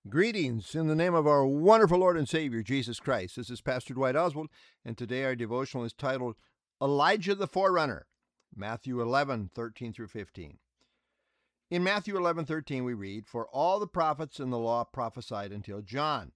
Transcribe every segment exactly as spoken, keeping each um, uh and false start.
Greetings in the name of our wonderful Lord and Savior, Jesus Christ. This is Pastor Dwight Oswald, and today our devotional is titled Elijah the Forerunner, Matthew eleven, thirteen through fifteen. In Matthew eleven, thirteen we read, "For all the prophets and the law prophesied until John."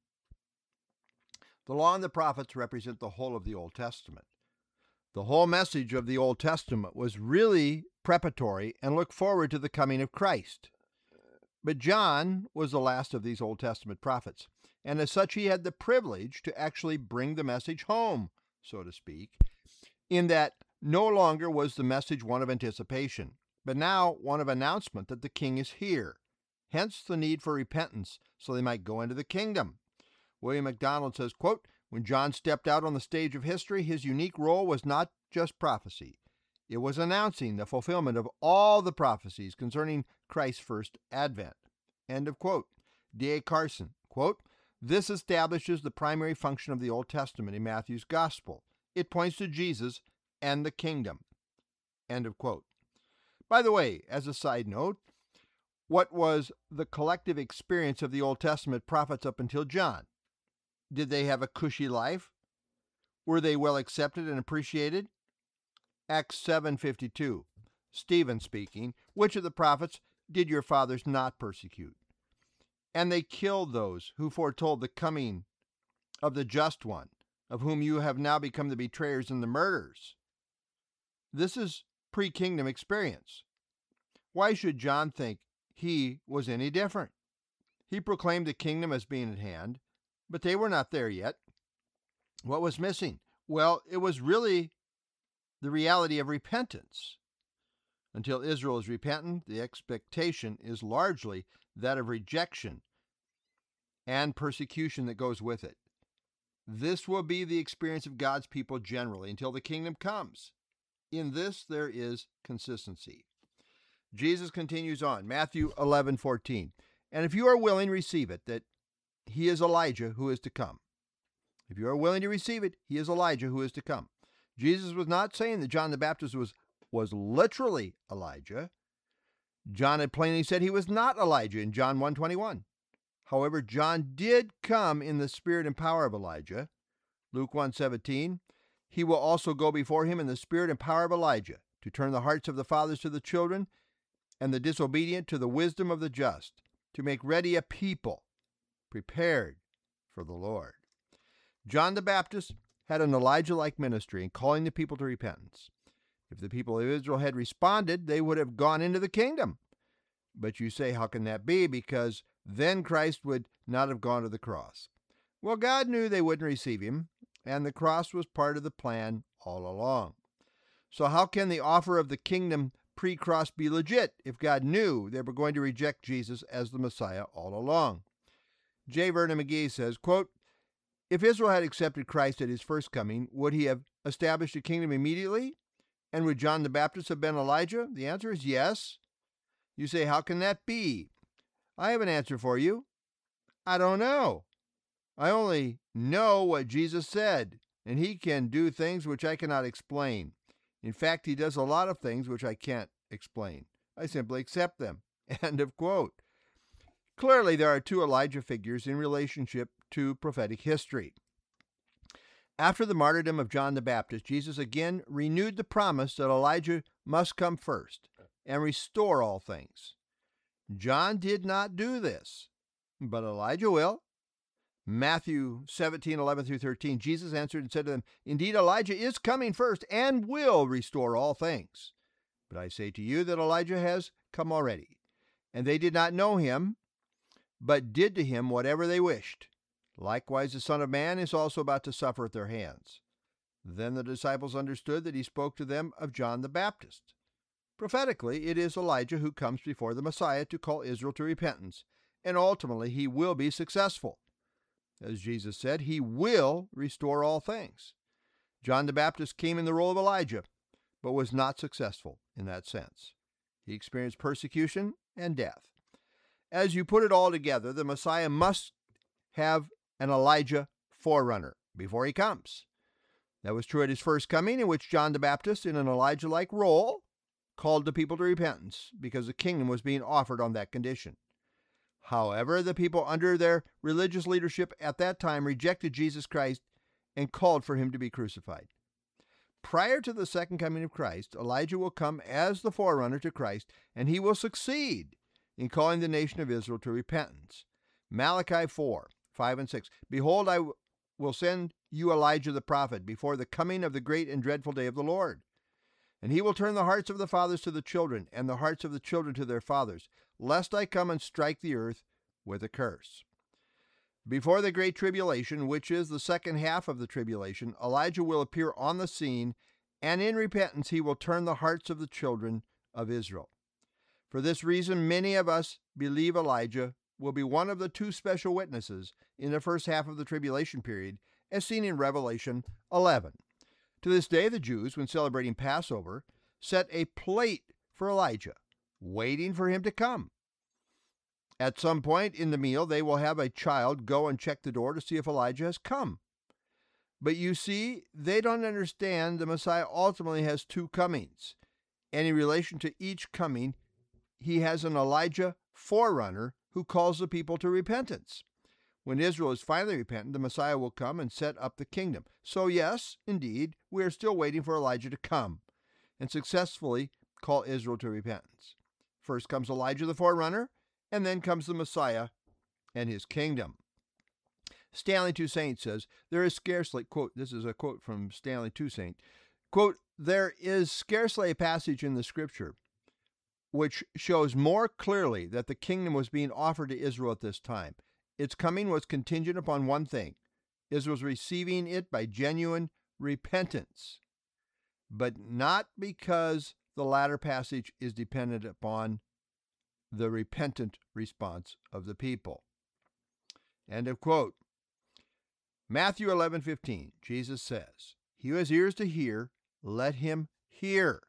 The law and the prophets represent the whole of the Old Testament. The whole message of the Old Testament was really preparatory and looked forward to the coming of Christ. But John was the last of these Old Testament prophets, and as such he had the privilege to actually bring the message home, so to speak, in that no longer was the message one of anticipation, but now one of announcement that the king is here, hence the need for repentance so they might go into the kingdom. William MacDonald says, quote, "When John stepped out on the stage of history, his unique role was not just prophecy. It was announcing the fulfillment of all the prophecies concerning Christ's first advent." End of quote. D A Carson, quote, "This establishes the primary function of the Old Testament in Matthew's Gospel. It points to Jesus and the kingdom." End of quote. By the way, as a side note, what was the collective experience of the Old Testament prophets up until John? Did they have a cushy life? Were they well accepted and appreciated? Acts seven fifty-two, Stephen speaking, "Which of the prophets did your fathers not persecute? And they killed those who foretold the coming of the just one, of whom you have now become the betrayers and the murderers." This is pre-kingdom experience. Why should John think he was any different? He proclaimed the kingdom as being at hand, but they were not there yet. What was missing? Well, it was really the reality of repentance. Until Israel is repentant, the expectation is largely that of rejection and persecution that goes with it. This will be the experience of God's people generally until the kingdom comes. In this, there is consistency. Jesus continues on, Matthew eleven, fourteen, "And if you are willing, receive it, that he is Elijah who is to come." If you are willing to receive it, he is Elijah who is to come. Jesus was not saying that John the Baptist was, was literally Elijah. John had plainly said he was not Elijah in John one twenty-one. However, John did come in the spirit and power of Elijah. Luke one seventeen, "He will also go before him in the spirit and power of Elijah, to turn the hearts of the fathers to the children, and the disobedient to the wisdom of the just, to make ready a people prepared for the Lord." John the Baptist had an Elijah-like ministry in calling the people to repentance. If the people of Israel had responded, they would have gone into the kingdom. But you say, how can that be? Because then Christ would not have gone to the cross. Well, God knew they wouldn't receive him, and the cross was part of the plan all along. So how can the offer of the kingdom pre-cross be legit if God knew they were going to reject Jesus as the Messiah all along? J. Vernon McGee says, quote, "If Israel had accepted Christ at his first coming, would he have established a kingdom immediately? And would John the Baptist have been Elijah? The answer is yes." You say, how can that be? I have an answer for you. I don't know. I only know what Jesus said, and he can do things which I cannot explain. In fact, he does a lot of things which I can't explain. I simply accept them. End of quote. Clearly, there are two Elijah figures in relationship to prophetic history. After the martyrdom of John the Baptist, Jesus again renewed the promise that Elijah must come first and restore all things. John did not do this, but Elijah will. Matthew seventeen, eleven through thirteen, Jesus answered and said to them, "Indeed, Elijah is coming first and will restore all things. But I say to you that Elijah has come already, and they did not know him, but did to him whatever they wished. Likewise, the Son of Man is also about to suffer at their hands." Then the disciples understood that he spoke to them of John the Baptist. Prophetically, it is Elijah who comes before the Messiah to call Israel to repentance, and ultimately he will be successful. As Jesus said, he will restore all things. John the Baptist came in the role of Elijah, but was not successful in that sense. He experienced persecution and death. As you put it all together, the Messiah must have an Elijah forerunner before he comes. That was true at his first coming, in which John the Baptist, in an Elijah-like role, called the people to repentance because the kingdom was being offered on that condition. However, the people under their religious leadership at that time rejected Jesus Christ and called for him to be crucified. Prior to the second coming of Christ, Elijah will come as the forerunner to Christ, and he will succeed in calling the nation of Israel to repentance. Malachi four, five and six. Behold, I will send you Elijah the prophet before the coming of the great and dreadful day of the Lord. And he will turn the hearts of the fathers to the children, and the hearts of the children to their fathers, lest I come and strike the earth with a curse. Before the Great Tribulation, which is the second half of the tribulation, Elijah will appear on the scene, and in repentance he will turn the hearts of the children of Israel. For this reason, many of us believe Elijah will be one of the two special witnesses in the first half of the tribulation period, as seen in Revelation eleven. To this day, the Jews, when celebrating Passover, set a plate for Elijah, waiting for him to come. At some point in the meal, they will have a child go and check the door to see if Elijah has come. But you see, they don't understand the Messiah ultimately has two comings, and in relation to each coming, he has an Elijah forerunner who calls the people to repentance. When Israel is finally repentant, the Messiah will come and set up the kingdom. So yes, indeed, we are still waiting for Elijah to come and successfully call Israel to repentance. First comes Elijah the forerunner, and then comes the Messiah and his kingdom. Stanley Toussaint says, there is scarcely, quote, this is a quote from Stanley Toussaint, quote, there is scarcely a passage in the scripture which shows more clearly that the kingdom was being offered to Israel at this time. Its coming was contingent upon one thing. Israel was receiving it by genuine repentance, but not because the latter passage is dependent upon the repentant response of the people. End of quote. Matthew eleven fifteen, Jesus says, he who has ears to hear, let him hear.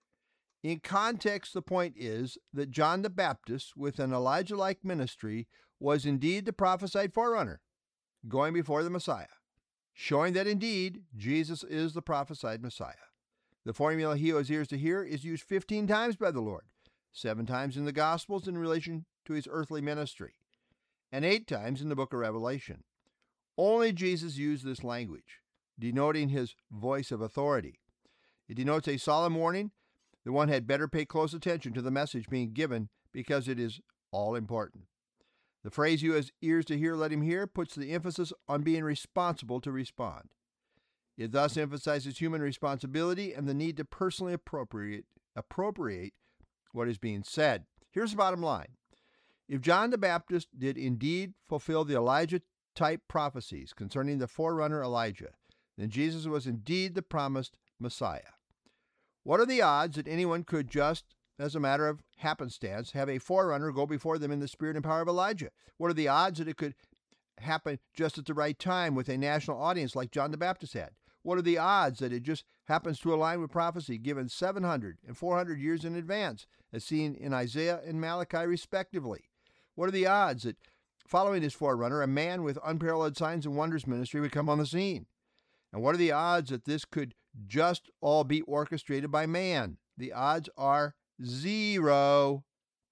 In context, the point is that John the Baptist, with an Elijah-like ministry, was indeed the prophesied forerunner, going before the Messiah, showing that indeed Jesus is the prophesied Messiah. The formula, he who has ears to hear, is used fifteen times by the Lord, seven times in the Gospels in relation to his earthly ministry, and eight times in the book of Revelation. Only Jesus used this language, denoting his voice of authority. It denotes a solemn warning that one had better pay close attention to the message being given because it is all important. The phrase, "He who has ears to hear, let him hear," puts the emphasis on being responsible to respond. It thus emphasizes human responsibility and the need to personally appropriate, appropriate what is being said. Here's the bottom line. If John the Baptist did indeed fulfill the Elijah-type prophecies concerning the forerunner Elijah, then Jesus was indeed the promised Messiah. What are the odds that anyone could just, as a matter of happenstance, have a forerunner go before them in the spirit and power of Elijah? What are the odds that it could happen just at the right time with a national audience like John the Baptist had? What are the odds that it just happens to align with prophecy given seven hundred and four hundred years in advance, as seen in Isaiah and Malachi respectively? What are the odds that following his forerunner, a man with unparalleled signs and wonders ministry would come on the scene? And what are the odds that this could just all be orchestrated by man? The odds are zero.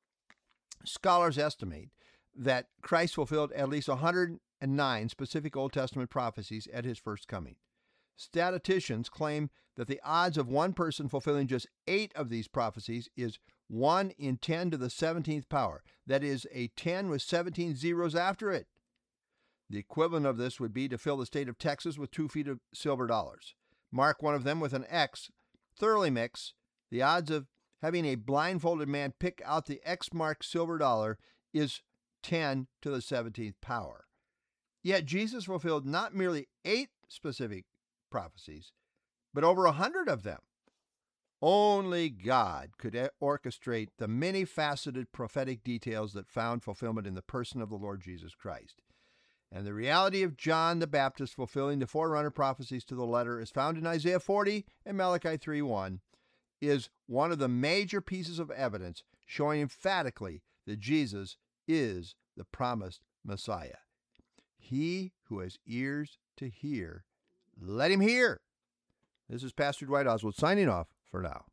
Scholars estimate that Christ fulfilled at least one hundred nine specific Old Testament prophecies at his first coming. Statisticians claim that the odds of one person fulfilling just eight of these prophecies is one in ten to the seventeenth power. That is, a ten with seventeen zeros after it. The equivalent of this would be to fill the state of Texas with two feet of silver dollars. Mark one of them with an X, thoroughly mix. The odds of having a blindfolded man pick out the X-marked silver dollar is ten to the seventeenth power. Yet Jesus fulfilled not merely eight specific prophecies, but over a hundred of them. Only God could orchestrate the many-faceted prophetic details that found fulfillment in the person of the Lord Jesus Christ. And the reality of John the Baptist fulfilling the forerunner prophecies to the letter is found in Isaiah forty and Malachi three one, is one of the major pieces of evidence showing emphatically that Jesus is the promised Messiah. He who has ears to hear, let him hear. This is Pastor Dwight Oswald signing off for now.